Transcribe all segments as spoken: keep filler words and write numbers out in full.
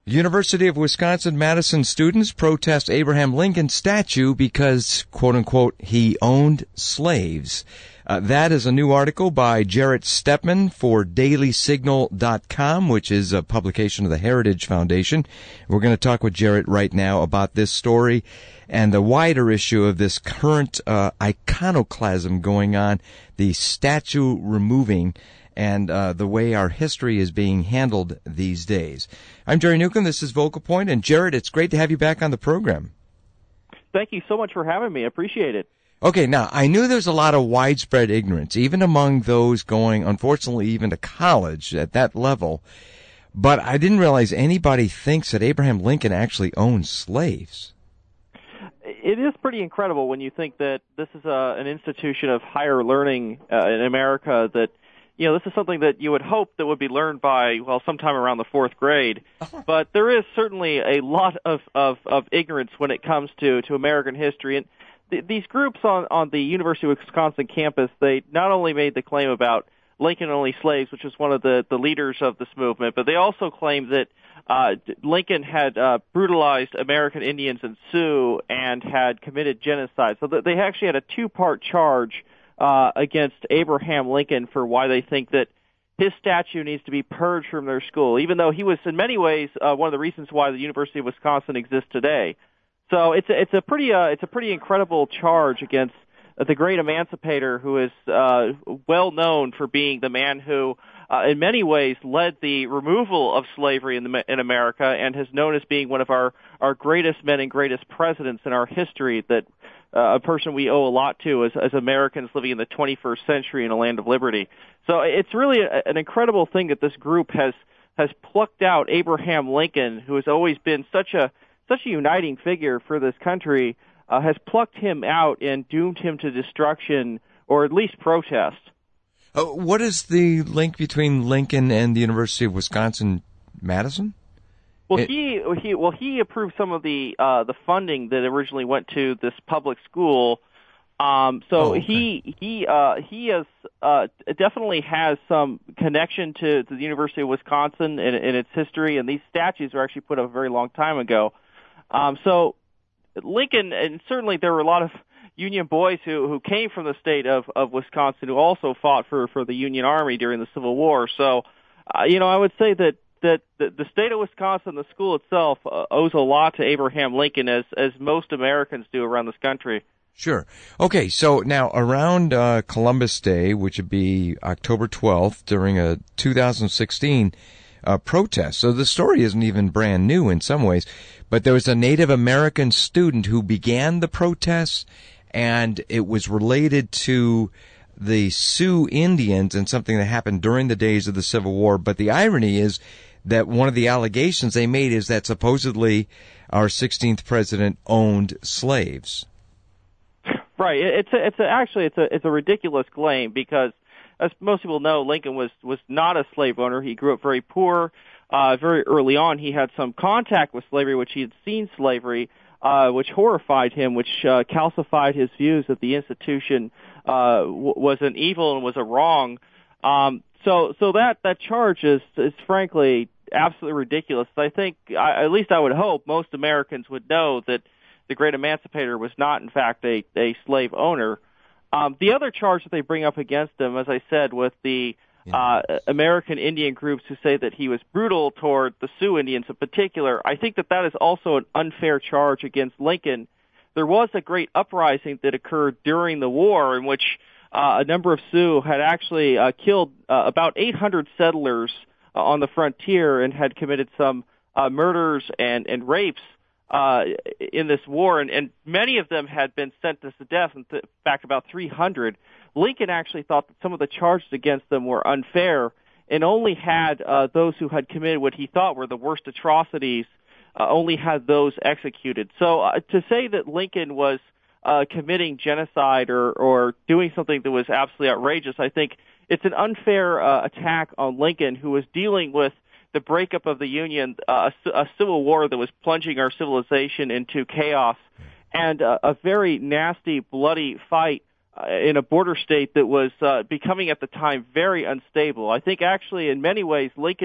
University of Wisconsin-Madison students protest Abraham Lincoln statue because, quote-unquote, he owned slaves. Uh, that is a new article by Jarrett Stepman for daily signal dot com, which is a publication of the Heritage Foundation. We're going to talk with Jarrett right now about this story and the wider issue of this current uh, iconoclasm going on, the statue removing, and uh, the way our history is being handled these days. I'm Jerry Newcomb. This is Vocal Point. And, Jarrett, it's great to have you back on the program. Thank you so much for having me. I appreciate it. Okay, now, I knew there's a lot of widespread ignorance, even among those going, unfortunately, even to college at that level. But I didn't realize anybody thinks that Abraham Lincoln actually owned slaves. It is pretty incredible when you think that this is a, an institution of higher learning uh, in America that, you know, this is something that you would hope that would be learned by, well, sometime around the fourth grade. But there is certainly a lot of, of, of ignorance when it comes to, to American history. And th- these groups on, on the University of Wisconsin campus, they not only made the claim about Lincoln-only slaves, which was one of the, the leaders of this movement, but they also claimed that uh, Lincoln had uh, brutalized American Indians and Sioux and had committed genocide. So that they actually had a two-part charge Uh, against Abraham Lincoln for why they think that his statue needs to be purged from their school, even though he was in many ways uh, one of the reasons why the University of Wisconsin exists today. So it's a, it's a pretty uh, it's a pretty incredible charge against uh, the great emancipator who is uh, well known for being the man who, uh, in many ways, led the removal of slavery in the, in America and is known as being one of our our greatest men and greatest presidents in our history. That Uh, a person we owe a lot to as, as Americans living in the twenty-first century in a land of liberty. So it's really a, an incredible thing that this group has has plucked out Abraham Lincoln, who has always been such a such a uniting figure for this country, uh, has plucked him out and doomed him to destruction or at least protest. Uh, what is the link between Lincoln and the University of Wisconsin-Madison? Well, it, he he well he approved some of the uh, the funding that originally went to this public school. Um, so oh, okay. he he uh, he has uh, definitely has some connection to, to the University of Wisconsin and, and its history. And these statues were actually put up a very long time ago. Um, so Lincoln, and certainly there were a lot of Union boys who who came from the state of, of Wisconsin who also fought for for the Union Army during the Civil War. So uh, you know I would say that. that the state of Wisconsin, the school itself, uh, owes a lot to Abraham Lincoln, as as most Americans do around this country. Sure. Okay, so now around uh, Columbus Day, which would be October twelfth, during a two thousand sixteen uh, protest. So the story isn't even brand new in some ways, but there was a Native American student who began the protests, and it was related to the Sioux Indians and something that happened during the days of the Civil War. But the irony is that one of the allegations they made is that supposedly our sixteenth president owned slaves. Right. It's a, it's a, actually it's a it's a ridiculous claim because, as most people know, Lincoln was was not a slave owner. He grew up very poor. Uh, very early on, he had some contact with slavery, which he had seen slavery, uh, which horrified him, which uh, calcified his views that the institution uh, w- was an evil and was a wrong. Um, so so that that charge is is frankly absolutely ridiculous. I think, I, at least I would hope, most Americans would know that the great emancipator was not, in fact, a, a slave owner. Um, the other charge that they bring up against him, as I said, with the uh, American Indian groups who say that he was brutal toward the Sioux Indians in particular, I think that that is also an unfair charge against Lincoln. There was a great uprising that occurred during the war in which uh, a number of Sioux had actually uh, killed uh, about eight hundred settlers on the frontier and had committed some uh, murders and, and rapes uh, in this war, and, and many of them had been sentenced to death, in th- fact about three hundred. Lincoln actually thought that some of the charges against them were unfair and only had uh, those who had committed what he thought were the worst atrocities, uh, only had those executed. So uh, to say that Lincoln was uh, committing genocide or, or doing something that was absolutely outrageous, I think it's an unfair uh, attack on Lincoln, who was dealing with the breakup of the Union, uh, a, a civil war that was plunging our civilization into chaos, and uh, a very nasty, bloody fight uh, in a border state that was uh, becoming at the time very unstable. I think actually in many ways Lincoln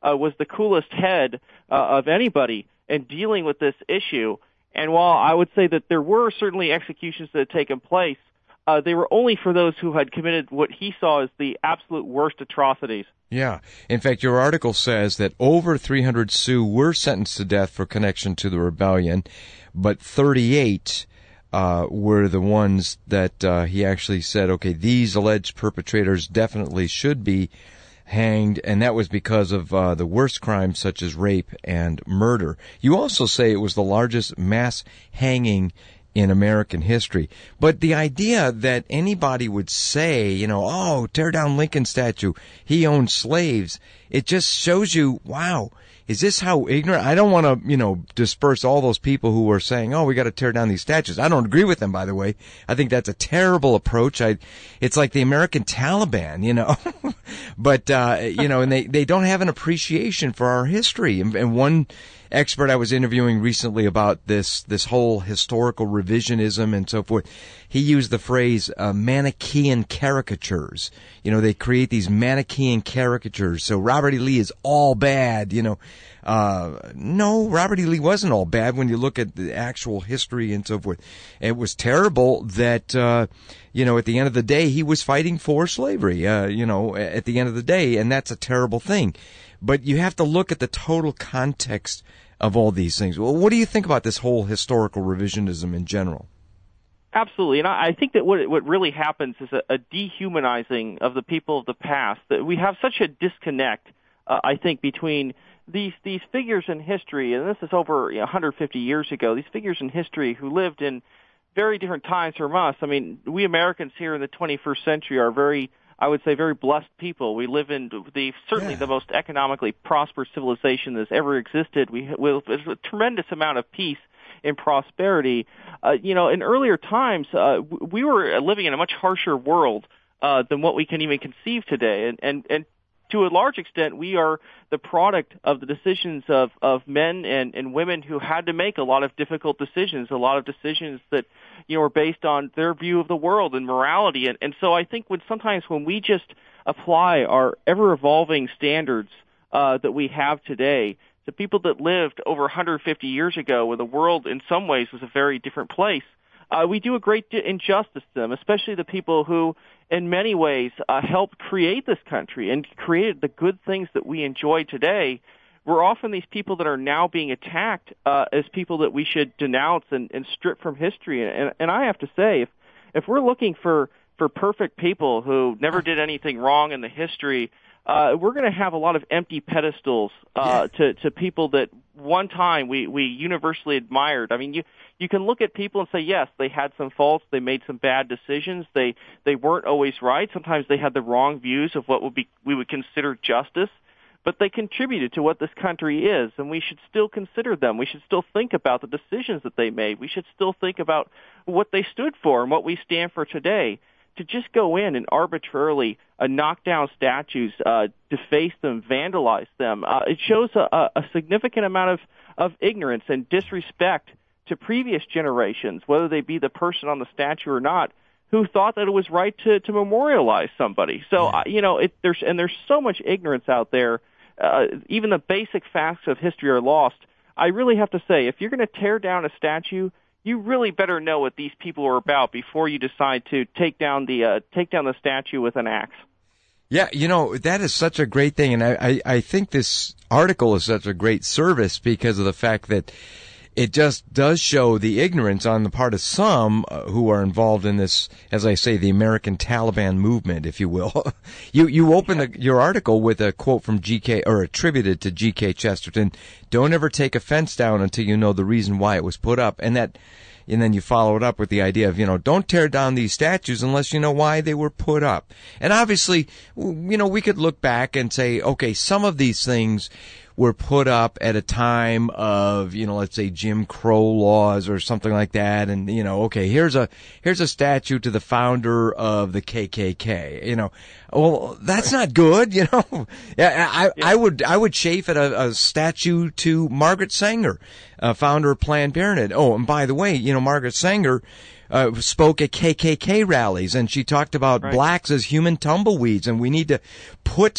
uh, was the coolest head uh, of anybody in dealing with this issue. And while I would say that there were certainly executions that had taken place, uh, they were only for those who had committed what he saw as the absolute worst atrocities. Yeah. In fact, your article says that over three hundred Sioux were sentenced to death for connection to the rebellion, but thirty-eight uh, were the ones that uh, he actually said, okay, these alleged perpetrators definitely should be hanged, and that was because of uh, the worst crimes such as rape and murder. You also say it was the largest mass hanging in American history. But the idea that anybody would say, you know, oh, tear down Lincoln statue, he owned slaves, it just shows you, wow, is this how ignorant? I don't want to, you know, disperse all those people who are saying, oh, we got to tear down these statues. I don't agree with them, by the way. I think that's a terrible approach. I, it's like the American Taliban, you know. But, uh, you know, and they, they don't have an appreciation for our history. And, and one expert I was interviewing recently about this, this whole historical revisionism and so forth, he used the phrase uh, Manichaean caricatures. You know, they create these Manichaean caricatures. So Robert E. Lee is all bad, you know. Uh, no, Robert E. Lee wasn't all bad when you look at the actual history and so forth. It was terrible that, uh, you know, at the end of the day, he was fighting for slavery, uh, you know, at the end of the day, and that's a terrible thing. But you have to look at the total context of all these things. Well, what do you think about this whole historical revisionism in general? Absolutely, and I think that what what really happens is a, a dehumanizing of the people of the past. That we have such a disconnect, uh, I think, between these these figures in history, and this is over you know, one hundred fifty years ago. These figures in history who lived in very different times from us. I mean, we Americans here in the twenty-first century are very, I would say, very blessed people. We live in the certainly yeah. the most economically prosperous civilization that's ever existed. We with a tremendous amount of peace and prosperity. Uh, you know, in earlier times, uh, we were living in a much harsher world uh, than what we can even conceive today, and and and to a large extent, we are the product of the decisions of of men and and women who had to make a lot of difficult decisions, a lot of decisions that you know, are based on their view of the world and morality. And, and so I think when sometimes when we just apply our ever-evolving standards uh, that we have today to people that lived over one hundred fifty years ago when the world in some ways was a very different place, uh, we do a great injustice to them, especially the people who in many ways uh, helped create this country and created the good things that we enjoy today. We're often these people that are now being attacked uh, as people that we should denounce and, and strip from history. And, and I have to say, if if we're looking for, for perfect people who never did anything wrong in the history, uh, we're going to have a lot of empty pedestals uh, yeah. to, to people that one time we, we universally admired. I mean, you you can look at people and say, yes, they had some faults, they made some bad decisions, they they weren't always right. Sometimes they had the wrong views of what would be we would consider justice. But they contributed to what this country is, and we should still consider them. We should still think about the decisions that they made. We should still think about what they stood for and what we stand for today. To just go in and arbitrarily uh, knock down statues, uh, deface them, vandalize them, uh, it shows a, a significant amount of, of ignorance and disrespect to previous generations, whether they be the person on the statue or not, who thought that it was right to, to memorialize somebody. So, uh, you know, it, there's and there's so much ignorance out there. Uh, even the basic facts of history are lost. I really have to say, if you're going to tear down a statue, you really better know what these people are about before you decide to take down the uh, take down the statue with an axe. Yeah, you know, that is such a great thing, and I, I, I think this article is such a great service because of the fact that it just does show the ignorance on the part of some uh, who are involved in this, as I say, the American Taliban movement, if you will. you you open the, your article with a quote from G K, or attributed to G K Chesterton, "Don't ever take a fence down until you know the reason why it was put up." And that, and then you follow it up with the idea of, you know, don't tear down these statues unless you know why they were put up. And obviously, you know, we could look back and say, okay, some of these things were put up at a time of, you know, let's say Jim Crow laws or something like that. And, you know, okay, here's a, here's a statue to the founder of the K K K, you know. Well, that's not good, you know. I, I, I would, I would chafe at a, a statue to Margaret Sanger, uh, founder of Planned Parenthood. Oh, and by the way, you know, Margaret Sanger, Uh, spoke at K K K rallies, and she talked about right. blacks as human tumbleweeds, and we need to put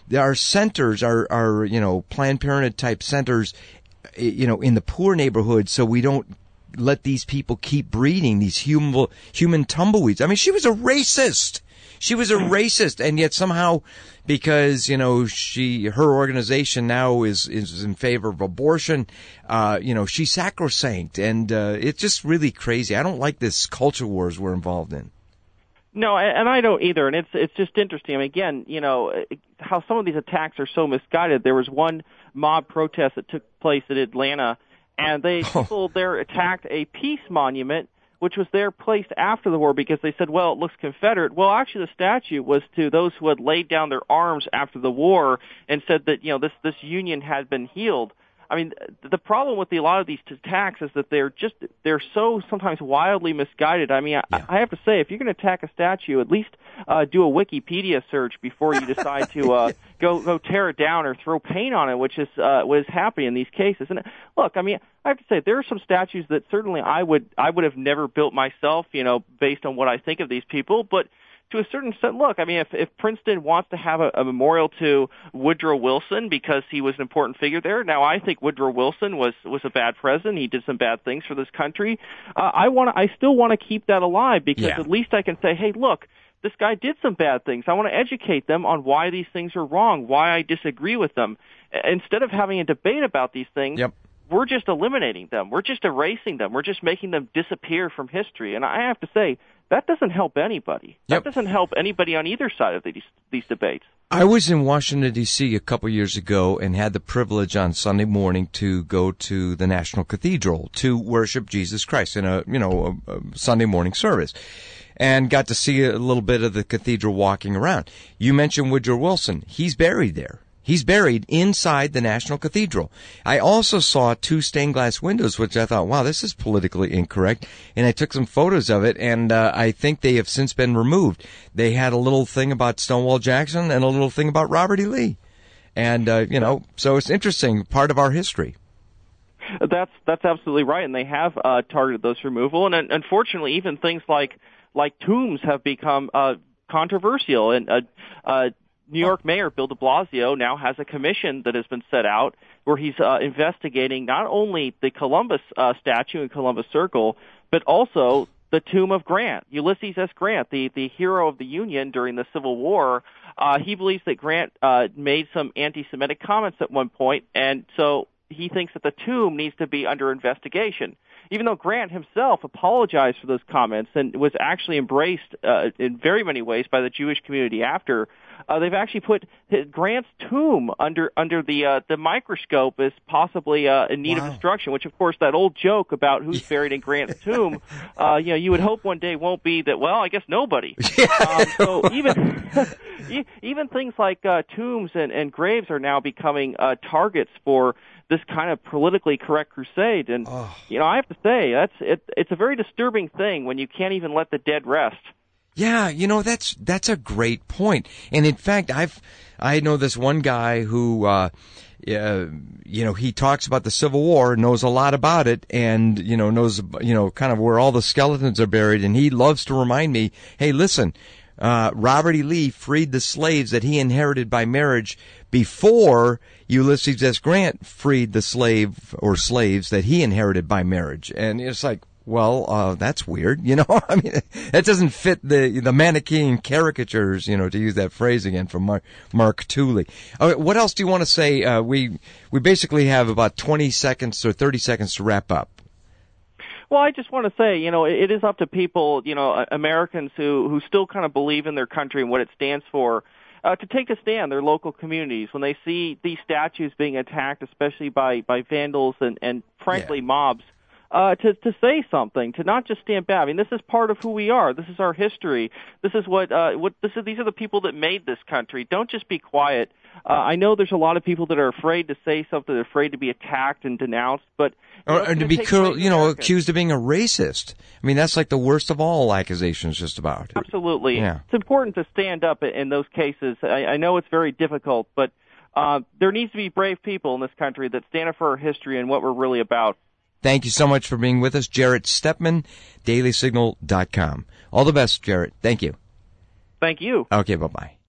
there are centers, are, are, you know, Planned Parenthood type centers, you know, in the poor neighborhoods, so we don't let these people keep breeding these human, human tumbleweeds. I mean, she was a racist. She was a racist, and yet somehow, because, you know, she, her organization now is, is in favor of abortion, uh, you know, she's sacrosanct, and, uh, it's just really crazy. I don't like this culture wars we're involved in. No, and I don't either, and it's, it's just interesting. I mean, again, you know, how some of these attacks are so misguided. There was one mob protest that took place in Atlanta, and they, people there attacked a peace monument, which was there placed after the war because they said, well, it looks Confederate. Well, actually, the statue was to those who had laid down their arms after the war and said that, you know, this, this union had been healed. I mean, the problem with the, a lot of these attacks is that they're just, they're so sometimes wildly misguided. I mean, yeah. I, I have to say, if you're going to attack a statue, at least uh, do a Wikipedia search before you decide to uh, go go tear it down or throw paint on it, which is uh, what is happening in these cases. And look, I mean, I have to say, there are some statues that certainly I would I would have never built myself, you know, based on what I think of these people, but to a certain extent, look, I mean, if, if Princeton wants to have a, a memorial to Woodrow Wilson because he was an important figure there, now I think Woodrow Wilson was was a bad president. He did some bad things for this country. Uh, I want I still want to keep that alive because yeah. at least I can say, hey, look, this guy did some bad things. I want to educate them on why these things are wrong, why I disagree with them. Instead of having a debate about these things, yep. we're just eliminating them. We're just erasing them. We're just making them disappear from history. And I have to say, that doesn't help anybody. Yep. That doesn't help anybody on either side of these these debates. I was in Washington, D C a couple years ago and had the privilege on Sunday morning to go to the National Cathedral to worship Jesus Christ in a, you know, a, a Sunday morning service, and got to see a little bit of the cathedral walking around. You mentioned Woodrow Wilson. He's buried there. He's buried inside the National Cathedral. I also saw two stained glass windows, which I thought, wow, this is politically incorrect. And I took some photos of it, and uh, I think they have since been removed. They had a little thing about Stonewall Jackson and a little thing about Robert E. Lee. And, uh, you know, so it's interesting, part of our history. That's that's absolutely right, and they have uh, targeted those removal. And uh, unfortunately, even things like, like tombs have become uh, controversial. And uh, uh New York Mayor Bill de Blasio now has a commission that has been set out where he's uh, investigating not only the Columbus uh, statue in Columbus Circle, but also the tomb of Grant, Ulysses S. Grant, the, the hero of the Union during the Civil War. Uh, he believes that Grant uh, made some anti-Semitic comments at one point, and so he thinks that the tomb needs to be under investigation. Even though Grant himself apologized for those comments and was actually embraced uh, in very many ways by the Jewish community after, uh, they've actually put Grant's tomb under under the uh, the microscope as possibly uh, in need wow. of destruction. Which, of course, that old joke about who's buried in Grant's tomb, uh, you know, you would hope one day won't be that. Well, I guess nobody. um, so even even things like uh, tombs and, and graves are now becoming uh, targets for this kind of politically correct crusade. And, oh. you know, I have to say, that's it, it's a very disturbing thing when you can't even let the dead rest. Yeah, you know, that's that's a great point. And in fact, I've I know this one guy who uh uh, you know, he talks about the Civil War, knows a lot about it, and, you know, knows, you know, kind of where all the skeletons are buried, and he loves to remind me, hey, listen, Uh, Robert E. Lee freed the slaves that he inherited by marriage before Ulysses S. Grant freed the slave or slaves that he inherited by marriage. And it's like, well, uh, that's weird, you know? I mean, that doesn't fit the the Manichaean caricatures, you know, to use that phrase again from Mark, Mark Tooley. Uh, what else do you want to say? Uh, we, we basically have about twenty seconds or thirty seconds to wrap up. Well, I just want to say, you know, it is up to people, you know, Americans who, who still kind of believe in their country and what it stands for, uh, to take a stand, their local communities, when they see these statues being attacked, especially by, by vandals and, and frankly, yeah. mobs, uh, to, to say something, to not just stand back. I mean, this is part of who we are. This is our history. This is what, uh, what, this is, these are the people that made this country. Don't just be quiet. Uh, I know there's a lot of people that are afraid to say something, they're afraid to be attacked and denounced, but or, or to be, cur- you know, accused of being a racist. I mean, that's like the worst of all accusations, just about. Absolutely. Yeah. It's important to stand up in those cases. I, I know it's very difficult, but uh, there needs to be brave people in this country that stand up for our history and what we're really about. Thank you so much for being with us, Jarrett Stepman, daily signal dot com. All the best, Jarrett. Thank you. Thank you. Okay, bye-bye.